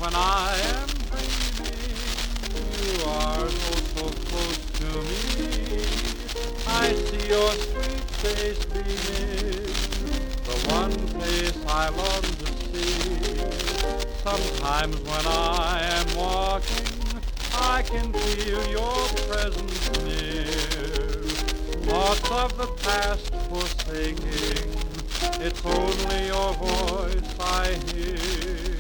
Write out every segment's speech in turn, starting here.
when I am dreaming, you are so close to me. I see your sweet face beaming, the one face I long to see. Sometimes when I am walking, I can feel your presence near. Thoughts of the past forsaking, it's only your voice I hear.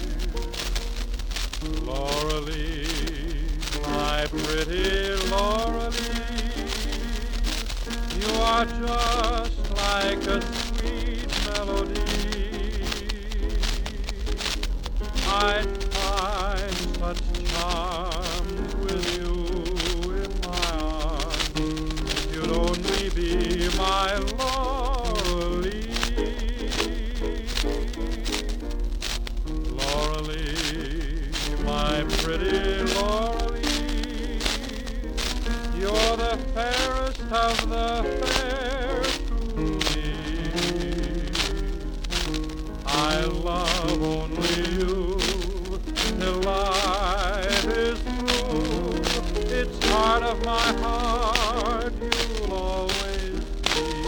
Laura-Lee, my pretty Laura-Lee, you are just like a sweet melody. I find such charms with you in my arms. You'd only be my Laura-Lee. Laura-Lee, my pretty Laura-Lee, you're the fairest of the fair to me. I love only you till life is through. It's part of my heart you'll always be.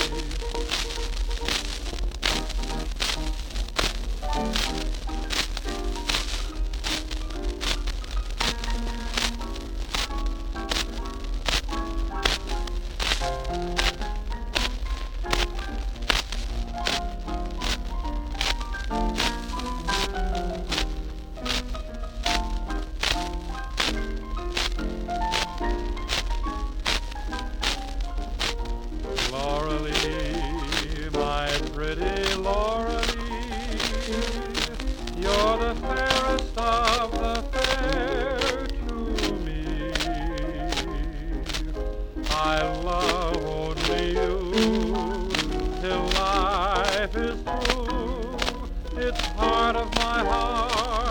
Laura-Lee, my pretty Laura-Lee, you're the fairest of the fair to me. I love only you till life is through. It's part of my heart